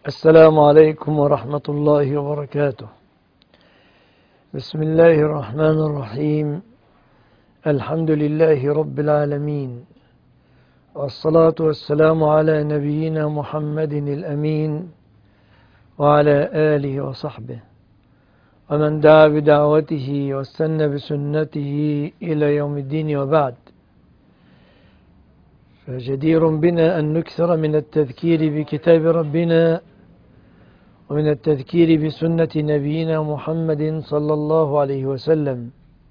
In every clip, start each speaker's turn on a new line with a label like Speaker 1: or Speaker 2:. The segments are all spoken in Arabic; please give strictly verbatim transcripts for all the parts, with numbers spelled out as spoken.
Speaker 1: السلام عليكم ورحمة الله وبركاته. بسم الله الرحمن الرحيم. الحمد لله رب العالمين، والصلاة والسلام على نبينا محمد الأمين وعلى آله وصحبه ومن دعا بدعوته واستنى بسنته إلى يوم الدين، وبعد، فجدير بنا أن نكثر من التذكير بكتاب ربنا ومن التذكير بسنة نبينا محمد صلى الله عليه وسلم،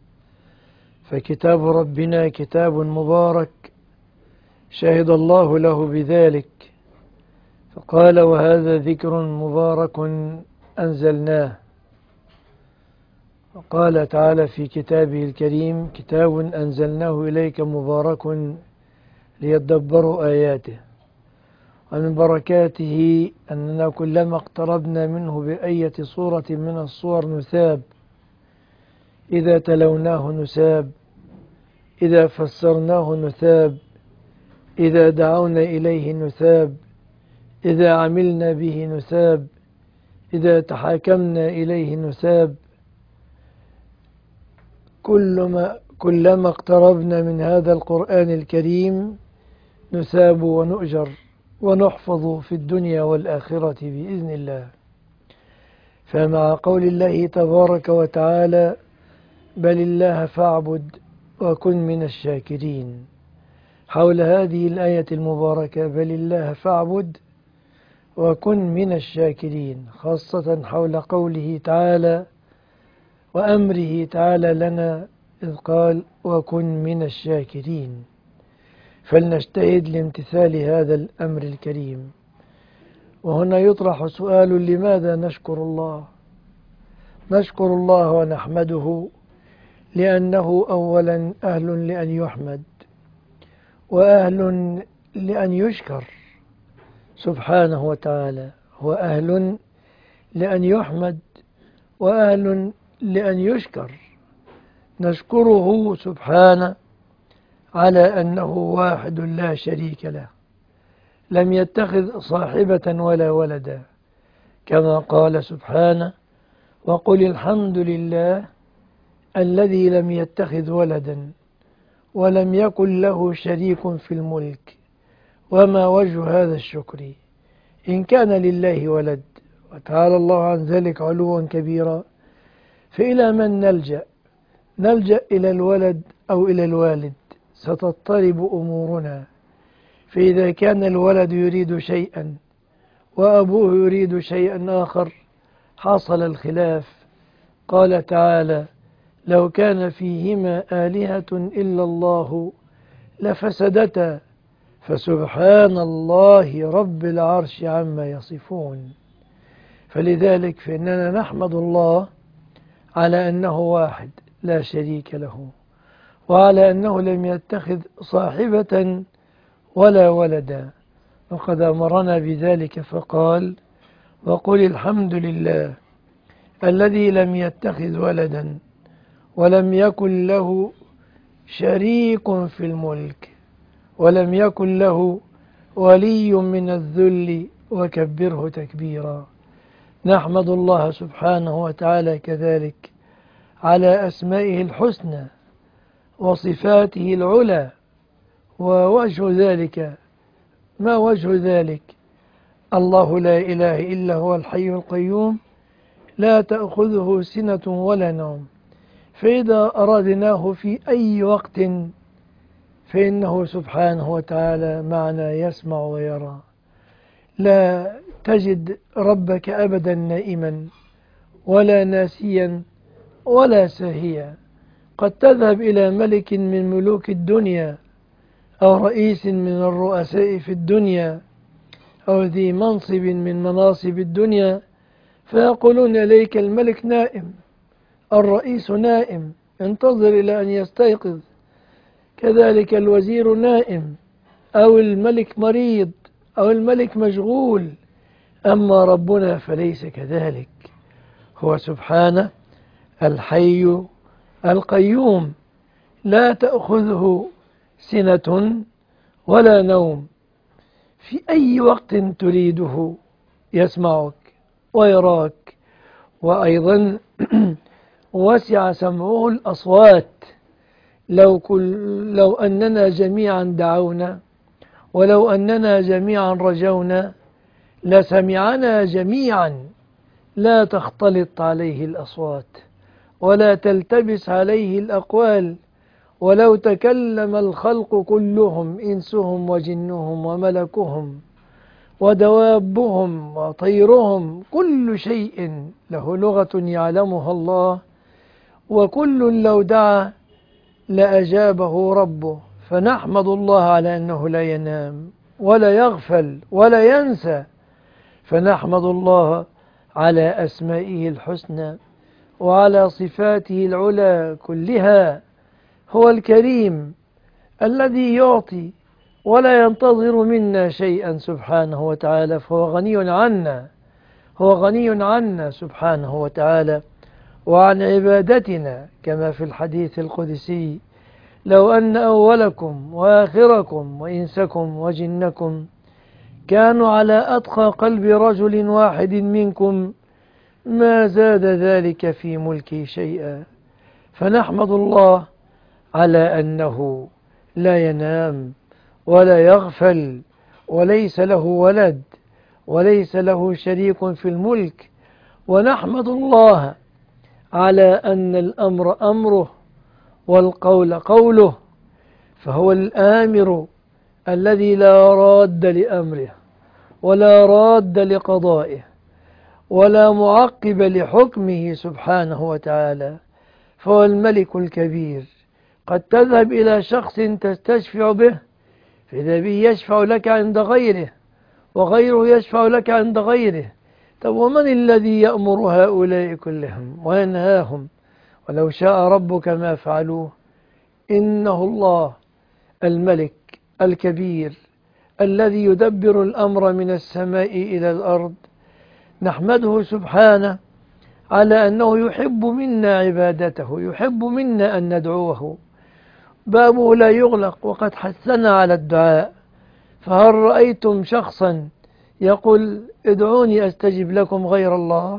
Speaker 1: فكتاب ربنا كتاب مبارك شهد الله له بذلك، فقال: وهذا ذكر مبارك أنزلناه. وقال تعالى في كتابه الكريم: كتاب أنزلناه إليك مبارك ليدبروا آياته. ومن بركاته أننا كلما اقتربنا منه بأية صورة من الصور نثاب، إذا تلوناه نثاب، إذا فسرناه نثاب، إذا دعونا إليه نثاب، إذا عملنا به نثاب، إذا تحاكمنا إليه نثاب. كلما, كلما اقتربنا من هذا القرآن الكريم نثاب ونؤجر ونحفظ في الدنيا والآخرة بإذن الله. فمع قول الله تبارك وتعالى: بل الله فاعبد وكن من الشاكرين، حول هذه الآية المباركة بل الله فاعبد وكن من الشاكرين، خاصة حول قوله تعالى وأمره تعالى لنا إذ قال: وكن من الشاكرين. فلنجتهد لامتثال هذا الأمر الكريم. وهنا يطرح سؤال: لماذا نشكر الله؟ نشكر الله ونحمده لأنه أولا أهل لأن يحمد، وأهل لأن يشكر سبحانه وتعالى. هو أهل لأن يحمد وأهل لأن يشكر. نشكره سبحانه على أنه واحد لا شريك له، لم يتخذ صاحبة ولا ولدا، كما قال سبحانه: وقل الحمد لله الذي لم يتخذ ولدا ولم يكن له شريك في الملك. وما وجه هذا الشكر إن كان لله ولد؟ وتعالى الله عن ذلك علوا كبيرا. فإلى من نلجأ؟ نلجأ إلى الولد أو إلى الوالد؟ ستضطرب أمورنا. فإذا كان الولد يريد شيئا وأبوه يريد شيئا آخر حصل الخلاف. قال تعالى: لو كان فيهما آلهة إلا الله لفسدتا فسبحان الله رب العرش عما يصفون. فلذلك فإننا نحمد الله على أنه واحد لا شريك له، وعلى أنه لم يتخذ صاحبة ولا ولدا، وقد أمرنا بذلك فقال: وقل الحمد لله الذي لم يتخذ ولدا ولم يكن له شريك في الملك ولم يكن له ولي من الذل وكبره تكبيرا. نحمد الله سبحانه وتعالى كذلك على أسمائه الحسنى وصفاته العلى. ووجه ذلك، ما وجه ذلك؟ الله لا إله إلا هو الحي القيوم لا تأخذه سنة ولا نوم، فإذا أرادناه في أي وقت فإنه سبحانه وتعالى معنا يسمع ويرى. لا تجد ربك أبدا نائما ولا ناسيا ولا ساهيا. قد تذهب إلى ملك من ملوك الدنيا أو رئيس من الرؤساء في الدنيا أو ذي منصب من مناصب الدنيا فيقولون إليك الملك نائم، الرئيس نائم، انتظر إلى أن يستيقظ. كذلك الوزير نائم، أو الملك مريض، أو الملك مشغول. أما ربنا فليس كذلك، هو سبحانه الحي القيوم لا تأخذه سنة ولا نوم، في أي وقت تريده يسمعك ويراك، وأيضا وسع سمعه الأصوات. لو, كل لو أننا جميعا دعونا، ولو أننا جميعا رجونا، لسمعنا جميعا، لا تختلط عليه الأصوات ولا تلتبس عليه الأقوال. ولو تكلم الخلق كلهم، إنسهم وجنهم وملكهم ودوابهم وطيرهم، كل شيء له لغة يعلمها الله، وكل لو دعا لأجابه ربه. فنحمد الله على أنه لا ينام ولا يغفل ولا ينسى، فنحمد الله على أسمائه الحسنى وعلى صفاته العلى كلها. هو الكريم الذي يعطي ولا ينتظر منا شيئا سبحانه وتعالى، فهو غني عنا، هو غني عنا سبحانه وتعالى وعن عبادتنا، كما في الحديث القدسي: لو أن أولكم وآخركم وإنسكم وجنكم كانوا على أتقى قلب رجل واحد منكم ما زاد ذلك في ملكي شيئا. فنحمد الله على أنه لا ينام ولا يغفل، وليس له ولد وليس له شريك في الملك. ونحمد الله على أن الأمر أمره والقول قوله، فهو الآمر الذي لا راد لأمره ولا راد لقضائه ولا معقب لحكمه سبحانه وتعالى. فهو الملك الكبير. قد تذهب إلى شخص تستشفع به، فإذا به يشفع لك عند غيره، وغيره يشفع لك عند غيره. طب ومن الذي يأمر هؤلاء كلهم وينهاهم؟ ولو شاء ربك ما فعلوه. إنه الله الملك الكبير الذي يدبر الأمر من السماء إلى الأرض. نحمده سبحانه على أنه يحب منا عبادته، يحب منا أن ندعوه. بابه لا يغلق وقد حثنا على الدعاء. فهل رأيتم شخصا يقول ادعوني أستجب لكم غير الله؟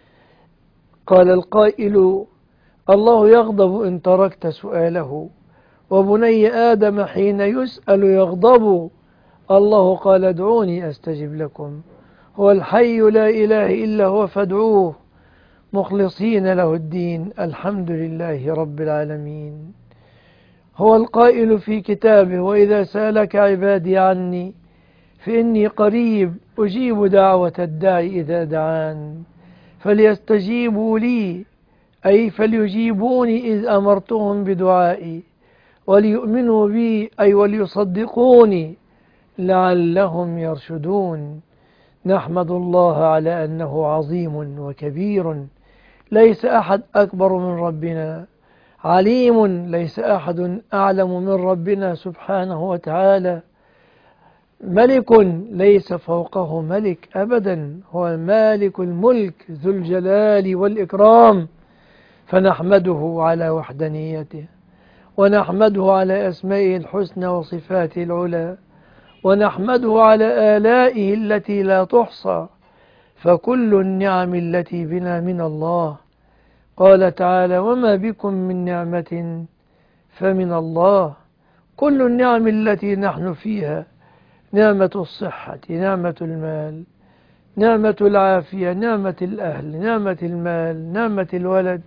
Speaker 1: قال القائل: الله يغضب إن تركت سؤاله، وبني آدم حين يسأل يغضب. الله قال: ادعوني أستجب لكم. هو الحي لا إله إلا هو، فادعوه مخلصين له الدين، الحمد لله رب العالمين. هو القائل في كتابه: وإذا سألك عبادي عني فإني قريب أجيب دعوة الداعي إذا دعان، فليستجيبوا لي، أي فليجيبوني إذ أمرتهم بدعائي، وليؤمنوا بي، أي وليصدقوني لعلهم يرشدون. نحمد الله على أنه عظيم وكبير، ليس أحد أكبر من ربنا، عليم، ليس أحد أعلم من ربنا سبحانه وتعالى، ملك ليس فوقه ملك أبدا، هو مالك الملك ذو الجلال والإكرام. فنحمده على وحدانيته، ونحمده على أسمائه الحسنى وصفاته العلى، ونحمده على آلائه التي لا تحصى، فكل النعم التي بنا من الله. قال تعالى: وما بكم من نعمة فمن الله. كل النعم التي نحن فيها، نعمة الصحة، نعمة المال، نعمة العافية، نعمة الأهل، نعمة المال، نعمة الولد،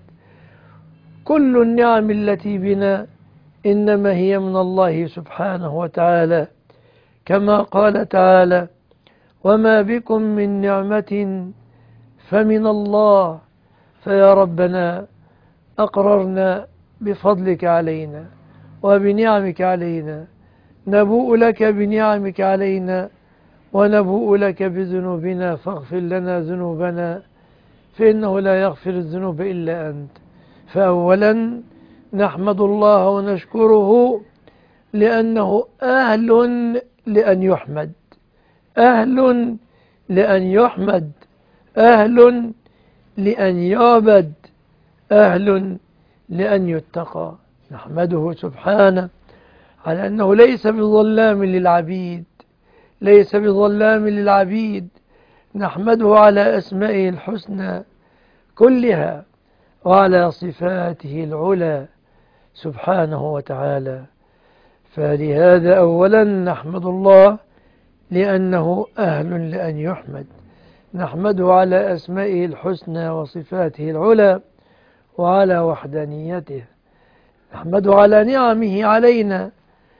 Speaker 1: كل النعم التي بنا إنما هي من الله سبحانه وتعالى، كما قال تعالى: وما بكم من نعمة فمن الله. فيا ربنا أقررنا بفضلك علينا وبنعمك علينا، نبوء لك بنعمك علينا ونبوء لك بذنوبنا، فاغفر لنا ذنوبنا فإنه لا يغفر الذنوب إلا أنت. فأولا نحمد الله ونشكره لأنه أهل لأن يحمد، أهل لأن يحمد، أهل لأن يعبد، أهل لأن يتقى. نحمده سبحانه على أنه ليس بظلام للعبيد، ليس بظلام للعبيد، نحمده على أسمائه الحسنى كلها وعلى صفاته العلى سبحانه وتعالى. فلهذا أولا نحمد الله لأنه أهل لأن يحمد، نحمده على أسمائه الحسنى وصفاته العلى وعلى وحدانيته، نحمده على نعمه علينا،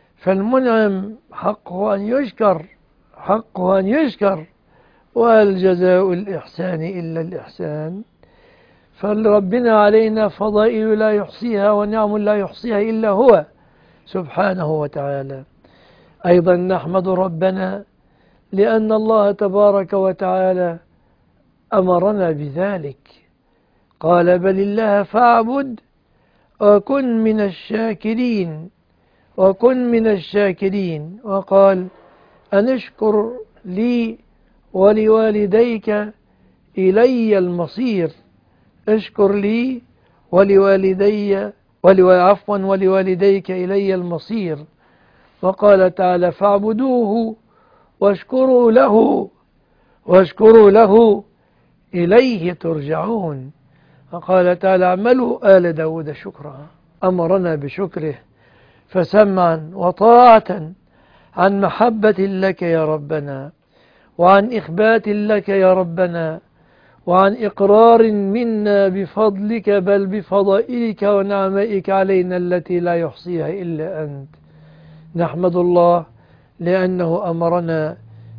Speaker 1: فالمنعم حقه أن يشكر، حقه أن يشكر، وهل جزاء الإحسان إلا الإحسان. فلربنا علينا فضائل لا يحصيها ونعم لا يحصيها إلا هو سبحانه وتعالى. أيضا نحمد ربنا لأن الله تبارك وتعالى أمرنا بذلك، قال بل الله فاعبد وكن من الشاكرين، وكن من الشاكرين، وقال أن اشكر لي ولوالديك إلي المصير، اشكر لي ولوالدي عفوا ولوالديك إلي المصير. وقال تعالى فاعبدوه واشكروا له واشكروا له إليه ترجعون. وقال تعالى اعملوا آل داود شكرا، أمرنا بشكره، فسمعا وطاعة عن محبة لك يا ربنا، وعن إخبات لك يا ربنا، وعن إقرار منا بفضلك بل بفضائلك ونعمائك علينا التي لا يحصيها إلا أنت. نحمد الله لأنه أمرنا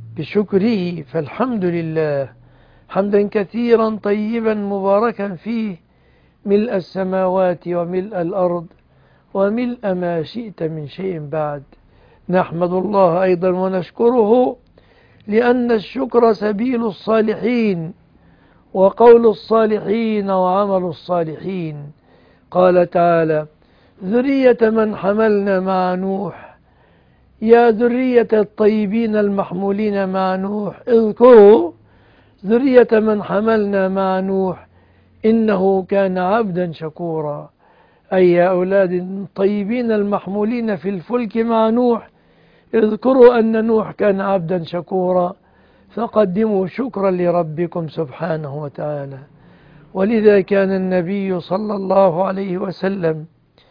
Speaker 1: بشكره، فالحمد لله حمدا كثيرا طيبا مباركا فيه ملء السماوات وملء الأرض وملء ما شئت من شيء بعد. نحمد الله أيضا ونشكره لأن الشكر سبيل الصالحين وقول الصالحين وعمل الصالحين. قال تعالى ذرية من حملنا مع نوح، يا ذرية الطيبين المحمولين مع نوح اذكروا ذرية من حملنا مع نوح إنه كان عبدا شكورا. أي يا أولاد الطيبين المحمولين في الفلك مع نوح اذكروا أن نوح كان عبدا شكورا، فقدموا شكرا لربكم سبحانه وتعالى. ولذا كان النبي صلى الله عليه وسلم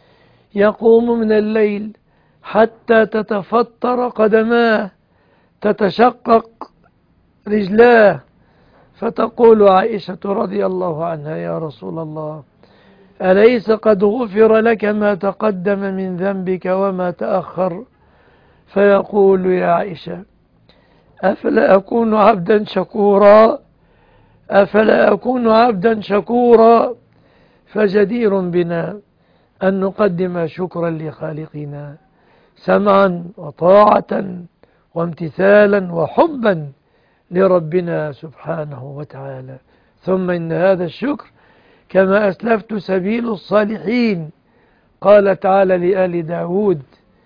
Speaker 1: يقوم من الليل حتى تتفطر قدماه تتشقق رجلاه، فتقول عائشة رضي الله عنها يا رسول الله أليس قد غفر لك ما تقدم من ذنبك وما تأخر؟ فيقول يا عائشة أفلا أكون عبدا شكورا أفلا أكون عبدا شكورا فجدير بنا أن نقدم شكرا لخالقنا سمعا وطاعة وامتثالا وحبا لربنا سبحانه وتعالى. ثم إن هذا الشكر كما أسلفت سبيل الصالحين. قال تعالى لآل داود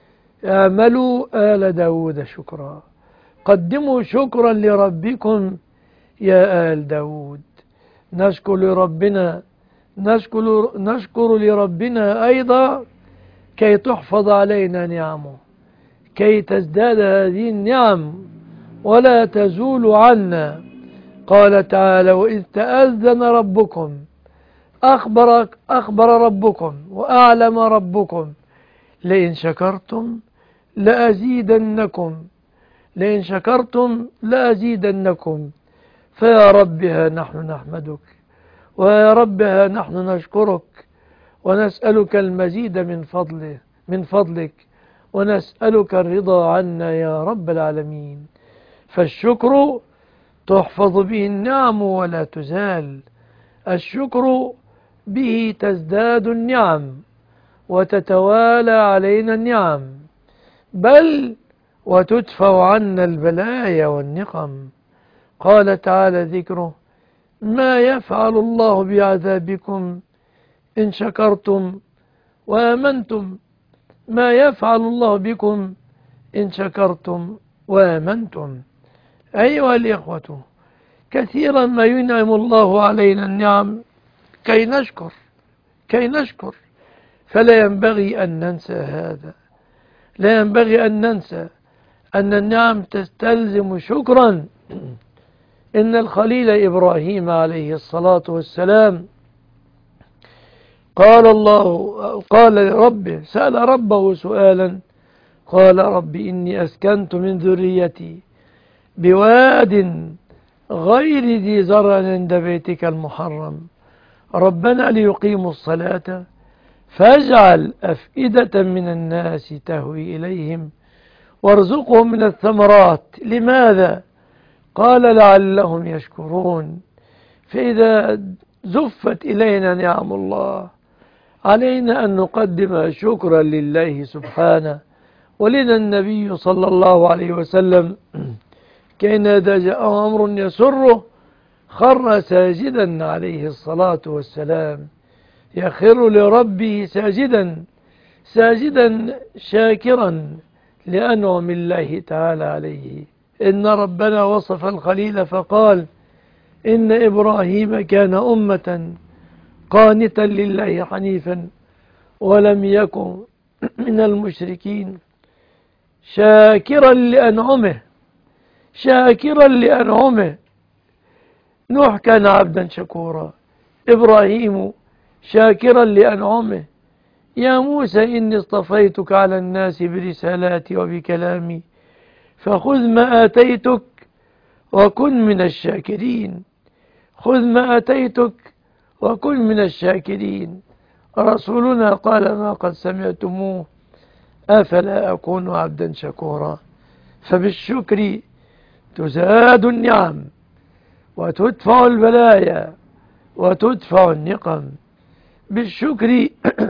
Speaker 1: اعملوا آل داود شكرا، قدموا شكرا لربكم يا آل داود. نشكر لربنا نشكر, نشكر لربنا أيضا كي تحفظ علينا نعمه، كي تزداد هذه النعم ولا تزول عنا. قال تعالى وإذ تأذن ربكم أخبرك أخبر ربكم وأعلم ربكم لئن شكرتم لأزيدنكم لئن شكرتم لأزيدنكم. فيا ربها نحن نحمدك ويا ربها نحن نشكرك ونسألك المزيد من فضله من فضلك ونسألك الرضا عنا يا رب العالمين. فالشكر تحفظ به النعم ولا تزال، الشكر به تزداد النعم وتتوالى علينا النعم، بل وتدفع عنا البلايا والنقم. قال تعالى ذكره ما يفعل الله بعذابكم إن شكرتم وآمنتم، ما يفعل الله بكم إن شكرتم وآمنتم. أيها الإخوة كثيرا ما ينعم الله علينا النعم كي نشكر كي نشكر فلا ينبغي أن ننسى هذا، لا ينبغي أن ننسى أن النعم تستلزم شكرا. إن الخليل إبراهيم عليه الصلاة والسلام قال الله قال لربه، سأل ربه سؤالا، قال رب إني أسكنت من ذريتي بواد غير ذي زرع عند بيتك المحرم ربنا ليقيموا الصلاة فاجعل أفئدة من الناس تهوي إليهم وارزقهم من الثمرات. لماذا؟ قال لعلهم يشكرون. فإذا زفت إلينا نعم الله علينا أن نقدم شكرا لله سبحانه. ولنا النبي صلى الله عليه وسلم كان إذا جاءه أمر يسره خر ساجدا عليه الصلاة والسلام، يخر لربه ساجدا ساجدا شاكرا لأنعم الله تعالى عليه. إن ربنا وصف الخليل فقال إن إبراهيم كان أمة قانتا لله حنيفا ولم يكن من المشركين شاكرا لأنعمه شاكرا لأنعمه. نوح كان عبدا شكورا، إبراهيم شاكرا لأنعمه. يا موسى إني اصطفيتك على الناس برسالاتي وبكلامي فخذ ما آتيتك وكن من الشاكرين. خذ ما آتيتك وكن من الشاكرين. رسولنا قال ما قد سمعتموه أفلا أكون عبدا شكورا. فبالشكر تزاد النعم وتدفع البلايا وتدفع النقم. بالشكر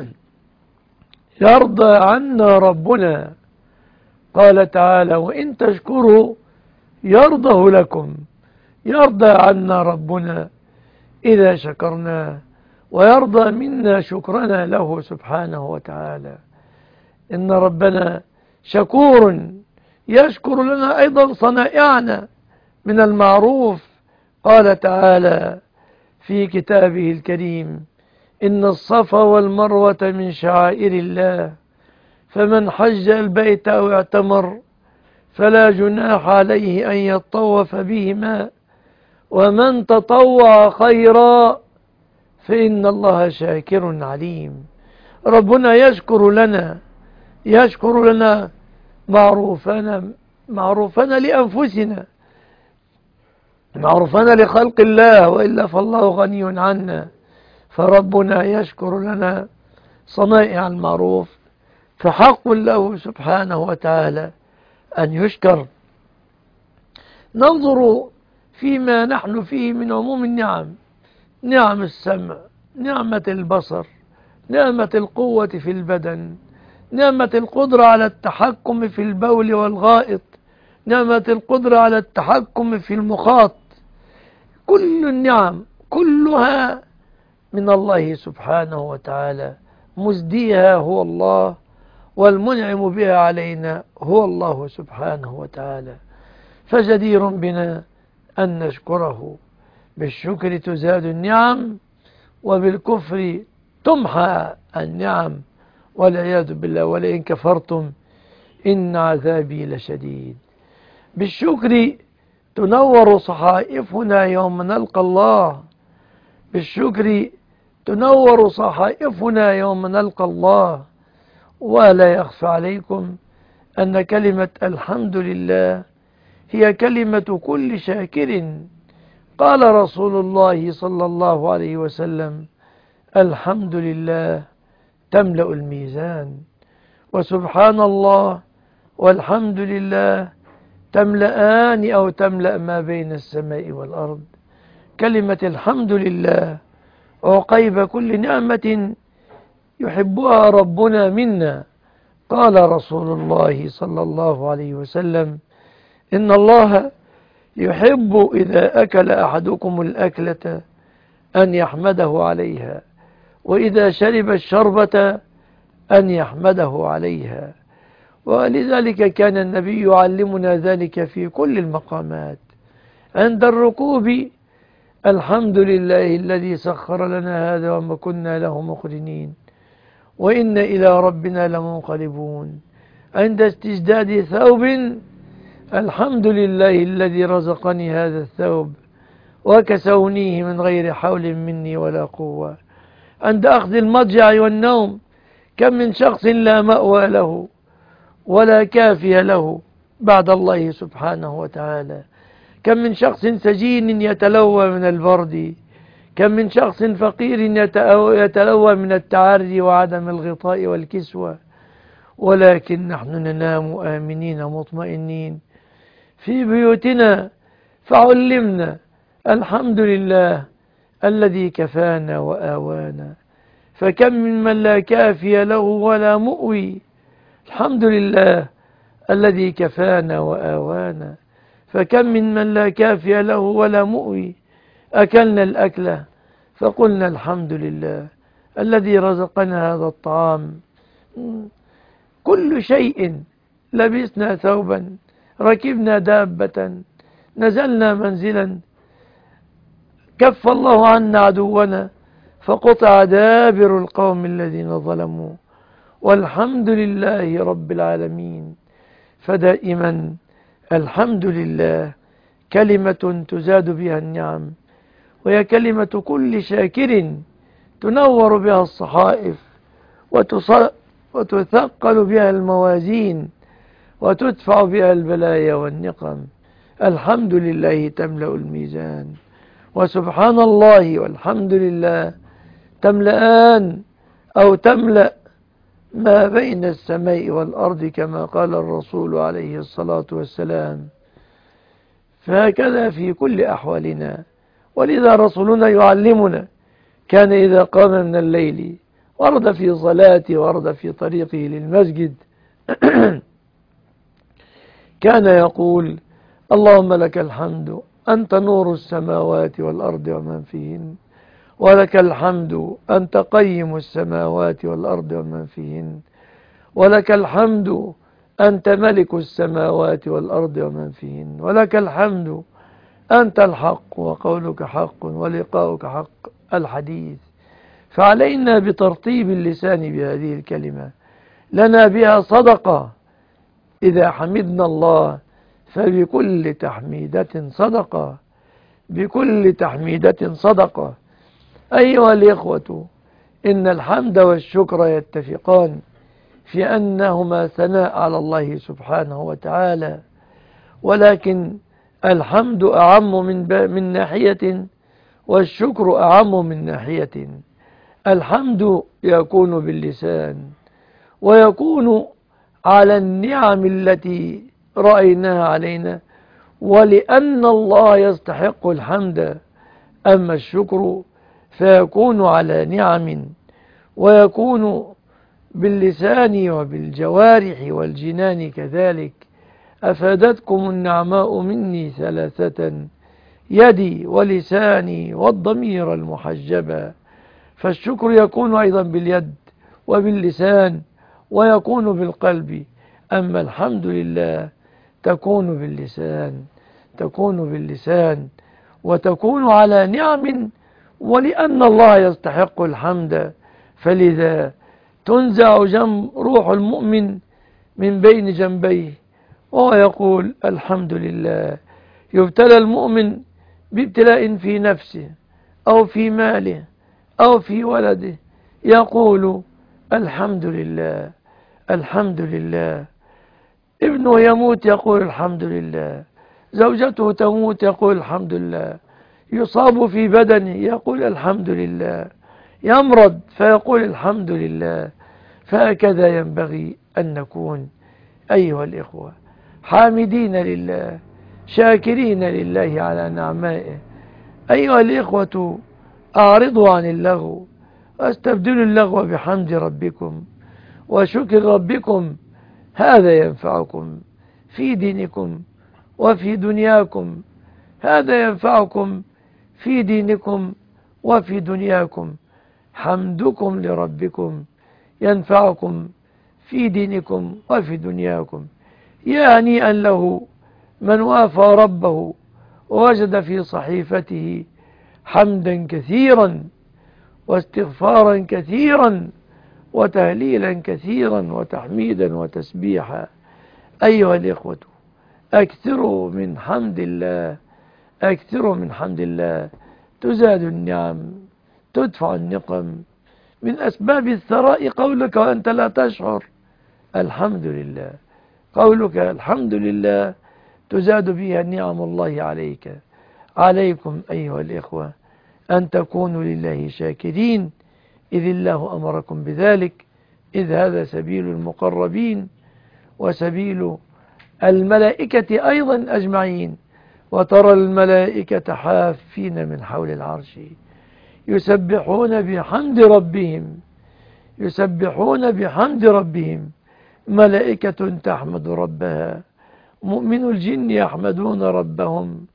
Speaker 1: يرضى عنا ربنا. قال تعالى وإن تشكروا يرضه لكم. يرضى عنا ربنا إذا شكرنا ويرضى منا شكرنا له سبحانه وتعالى. إن ربنا شكور يشكر لنا أيضا صنائعنا من المعروف. قال تعالى في كتابه الكريم إن الصفا والمروة من شعائر الله فمن حج البيت أو اعتمر فلا جناح عليه أن يطوف بهما ومن تطوع خيرا فإن الله شاكر عليم. ربنا يشكر لنا يشكر لنا معروفنا معروفنا لأنفسنا، معروفنا لخلق الله، وإلا فالله غني عنا. فربنا يشكر لنا صنائع المعروف، فحق له سبحانه وتعالى أن يشكر. ننظر فيما نحن فيه من عموم النعم، نعم السمع، نعمة البصر، نعمة القوة في البدن، نعمة القدرة على التحكم في البول والغائط، نعمة القدرة على التحكم في المخاط. كل النعم كلها من الله سبحانه وتعالى، مزديها هو الله والمنعم بها علينا هو الله سبحانه وتعالى. فجدير بنا أن نشكره. بالشكر تزاد النعم وبالكفر تمحى النعم والعياذ بالله. ولئن كفرتم إن عذابي لشديد. بالشكر تنور صحائفنا يوم نلقى الله. بالشكر تنور صحائفنا يوم نلقى الله. ولا يخفى عليكم أن كلمة الحمد لله هي كلمة كل شاكر. قال رسول الله صلى الله عليه وسلم الحمد لله تملأ الميزان، وسبحان الله والحمد لله تملأان أو تملأ ما بين السماء والأرض. كلمة الحمد لله عقيب كل نعمة يحبها ربنا منا. قال رسول الله صلى الله عليه وسلم إن الله يحب إذا أكل أحدكم الأكلة أن يحمده عليها، وإذا شرب الشربة أن يحمده عليها. ولذلك كان النبي يعلمنا ذلك في كل المقامات. عند الركوب الحمد لله الذي سخر لنا هذا وما كنا له مقرنين وإن إلى ربنا لمنقلبون. عند استجداد ثوب الحمد لله الذي رزقني هذا الثوب وكسونيه من غير حول مني ولا قوة. عند أخذ المضجع والنوم كم من شخص لا مأوى له ولا كافي له بعد الله سبحانه وتعالى. كم من شخص سجين يتلوى من البرد، كم من شخص فقير يتلوى من التعري وعدم الغطاء والكسوة، ولكن نحن ننام آمنين مطمئنين في بيوتنا، فعلمنا الحمد لله الذي كفانا وآوانا. فكم من من لا كافي له ولا مؤوي، الحمد لله الذي كفانا وآوانا. فكم من من لا كافي له ولا مؤوي، أكلنا الأكلة فقلنا الحمد لله الذي رزقنا هذا الطعام. كل شيء، لبسنا ثوبا، ركبنا دابة، نزلنا منزلا، كف الله عنا عدونا فقطع دابر القوم الذين ظلموا، والحمد لله رب العالمين. فدائما الحمد لله كلمة تزاد بها النعم، وهي كلمة كل شاكر تنور بها الصحائف وتثقل بها الموازين وتدفع بها البلايا والنقم. الحمد لله تملأ الميزان، وسبحان الله والحمد لله تملأان أو تملأ ما بين السماء والأرض كما قال الرسول عليه الصلاة والسلام. فهكذا في كل أحوالنا. ولذا رسولنا يعلمنا، كان إذا قام من الليل ورد في صلاته ورد في طريقه للمسجد كان يقول: اللهم لك الحمد أنت نور السماوات والأرض ومن فيهن، ولك الحمد أنت قيم السماوات والأرض ومن فيهن، ولك الحمد أنت ملك السماوات والأرض ومن فيهن، ولك الحمد أنت الحق وقولك حق ولقاؤك حق. الحديث. فعلينا بترطيب اللسان بهذه الكلمة، لنا بها صدقة. إذا حمدنا الله فبكل تحميدة صدقة، بكل تحميدة صدقة. أيها الإخوة، إن الحمد والشكر يتفقان في أنهما ثناء على الله سبحانه وتعالى، ولكن الحمد أعم من من ناحية، والشكر أعم من ناحية. الحمد يكون باللسان، ويكون على النعم التي رأيناها علينا، ولأن الله يستحق الحمد. أما الشكر فيكون على نعم، ويكون باللسان وبالجوارح والجنان كذلك. أفادتكم النعماء مني ثلاثة: يدي ولساني والضمير المحجبا. فالشكر يكون أيضا باليد وباللسان، ويكون بالقلب. أما الحمد لله تكون باللسان، تكون باللسان وتكون على نعم، ولأن الله يستحق الحمد. فلذا تنزع جنب روح المؤمن من بين جنبيه وهو يقول الحمد لله. يبتلى المؤمن بابتلاء في نفسه أو في ماله أو في ولده، يقول الحمد لله الحمد لله. ابنه يموت يقول الحمد لله، زوجته تموت يقول الحمد لله، يصاب في بدنه يقول الحمد لله، يمرض فيقول الحمد لله. فهكذا ينبغي أن نكون أيها الإخوة، حامدين لله، شاكرين لله على نعمائه. أيها الإخوة، أعرضوا عن اللغو، واستبدلوا اللغو بحمد ربكم وشكر ربكم. هذا ينفعكم في دينكم وفي دنياكم، هذا ينفعكم في دينكم وفي دنياكم. حمدكم لربكم ينفعكم في دينكم وفي دنياكم. يا هنيئا له من وافى ربه ووجد في صحيفته حمدا كثيرا واستغفارا كثيرا وتهليلا كثيرا وتحميدا وتسبيحا. أيها الإخوة، أكثروا من حمد الله أكثروا من حمد الله تزاد النعم، تدفع النقم. من أسباب الثراء قولك وأنت لا تشعر الحمد لله. قولك الحمد لله تزاد بها نعم الله عليك. عليكم أيها الإخوة أن تكونوا لله شاكرين، إذ الله أمركم بذلك، إذ هذا سبيل المقربين وسبيل الملائكة أيضا أجمعين. وترى الملائكة حافين من حول العرش يسبحون بحمد ربهم، يسبحون بحمد ربهم. ملائكة تحمد ربها، مؤمن الجن يحمدون ربهم.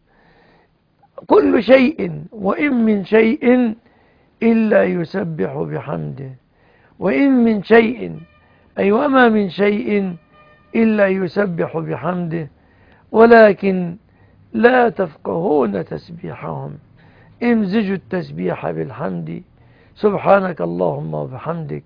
Speaker 1: كل شيء وإن من شيء إلا يسبح بحمده، وإن من شيء أي وما من شيء إلا يسبح بحمده، ولكن لا تفقهون تسبيحهم. امزجوا التسبيح بالحمد. سبحانك اللهم وبحمدك،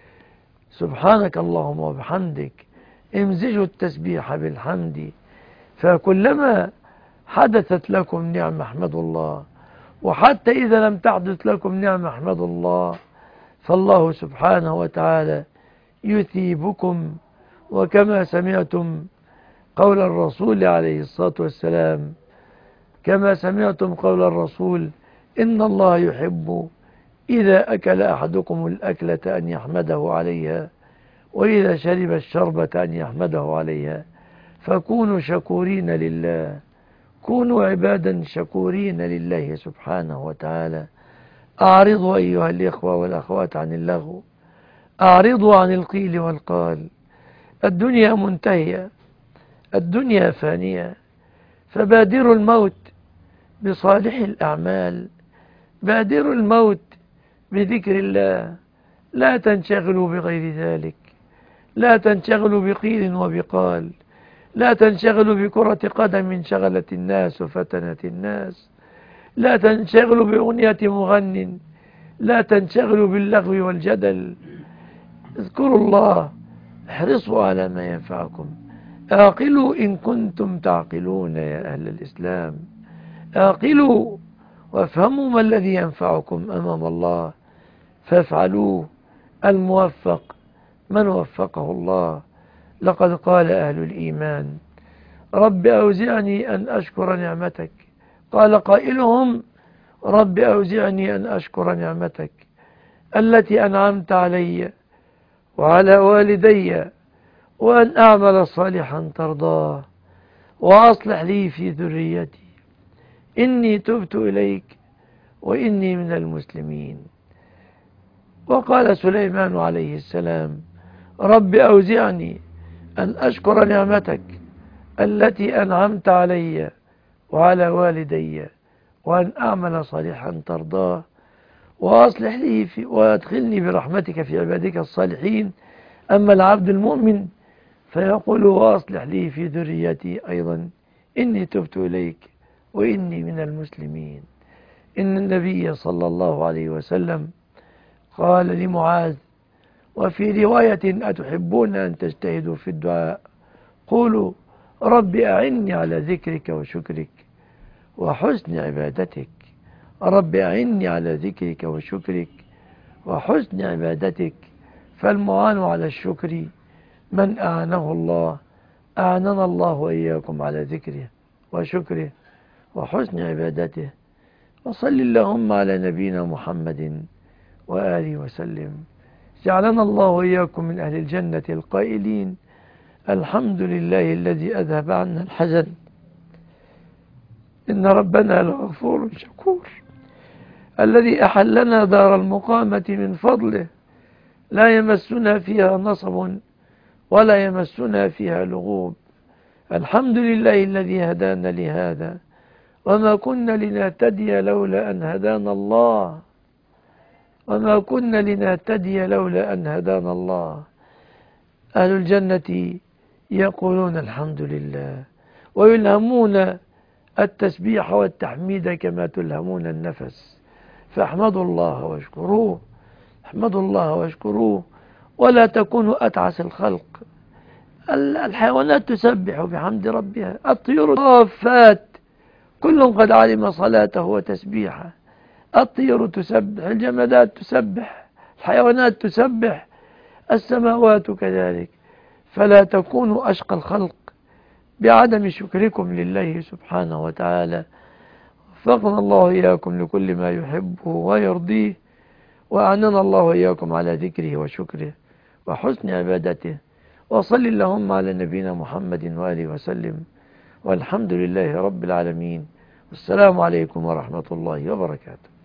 Speaker 1: سبحانك اللهم وبحمدك. امزجوا التسبيح بالحمد. فكلما حدثت لكم نعمة احمدوا الله، وحتى إذا لم تحدث لكم نعمة احمدوا الله، فالله سبحانه وتعالى يثيبكم. وكما سمعتم قول الرسول عليه الصلاة والسلام، كما سمعتم قول الرسول إن الله يحب إذا أكل أحدكم الأكلة أن يحمده عليها، وإذا شرب الشربة أن يحمده عليها. فكونوا شكورين لله، كونوا عبادا شكورين لله سبحانه وتعالى. أعرضوا أيها الإخوة والأخوات عن اللغو، أعرضوا عن القيل والقال. الدنيا منتهية، الدنيا فانية، فبادروا الموت بصالح الأعمال، بادروا الموت بذكر الله. لا تنشغلوا بغير ذلك، لا تنشغلوا بقيل وبقال، لا تنشغلوا بكرة قدم شغلت الناس وفتنت الناس، لا تنشغلوا بأغنية مغن، لا تنشغلوا باللغو والجدل. اذكروا الله، احرصوا على ما ينفعكم. اعقلوا إن كنتم تعقلون يا أهل الإسلام، اعقلوا وافهموا ما الذي ينفعكم أمام الله فافعلوه. الموفق من وفقه الله. لقد قال أهل الإيمان رب أوزعني أن أشكر نعمتك. قال قائلهم رب أوزعني أن أشكر نعمتك التي أنعمت علي وعلى والدي، وأن أعمل صالحا ترضاه، وأصلح لي في ذريتي إني تبت إليك وإني من المسلمين. وقال سليمان عليه السلام رب أوزعني أن أشكر نعمتك التي أنعمت علي وعلى والدي، وأن أعمل صالحا ترضاه، وأصلح لي في وأدخلني برحمتك في عبادك الصالحين. أما العبد المؤمن فيقول وأصلح لي في ذريتي أيضا إني تبت إليك وإني من المسلمين. إن النبي صلى الله عليه وسلم قال لمعاذ وفي رواية أتحبون أن تجتهدوا في الدعاء قولوا رب أعني على ذكرك وشكرك وحسن عبادتك. رب أعني على ذكرك وشكرك وحسن عبادتك. فالمعان على الشكر من أعانه الله. أعاننا الله وإياكم على ذكره وشكره وحسن عبادته. وصل اللهم على نبينا محمد وآله وسلم. جعلنا الله وإياكم من أهل الجنة القائلين الحمد لله الذي أذهب عنا الحزن إن ربنا لغفور شكور، الذي أحلنا دار المقامة من فضله لا يمسنا فيها نصب ولا يمسنا فيها لغوب. الحمد لله الذي هدانا لهذا وما كنا لنهتدي لولا أن هدانا الله، وما كنا لنهتدي لولا أن هدانا الله. أهل الجنة يقولون الحمد لله ويلهمون التسبيح والتحميد كما تلهمون النفس. فاحمدوا الله واشكروه، احمدوا الله واشكروه ولا تكونوا أتعس الخلق. الحيوانات تسبح بحمد ربها، الطيور صافات كل قد علم صلاته وتسبيحه. الطير تسبح، الجمادات تسبح، الحيوانات تسبح، السماوات كذلك. فلا تكونوا أشقى الخلق بعدم شكركم لله سبحانه وتعالى. وفقنا الله إياكم لكل ما يحبه ويرضيه، وأعننا الله إياكم على ذكره وشكره وحسن عبادته. وصل اللهم على نبينا محمد وآله وسلم، والحمد لله رب العالمين. والسلام عليكم ورحمة الله وبركاته.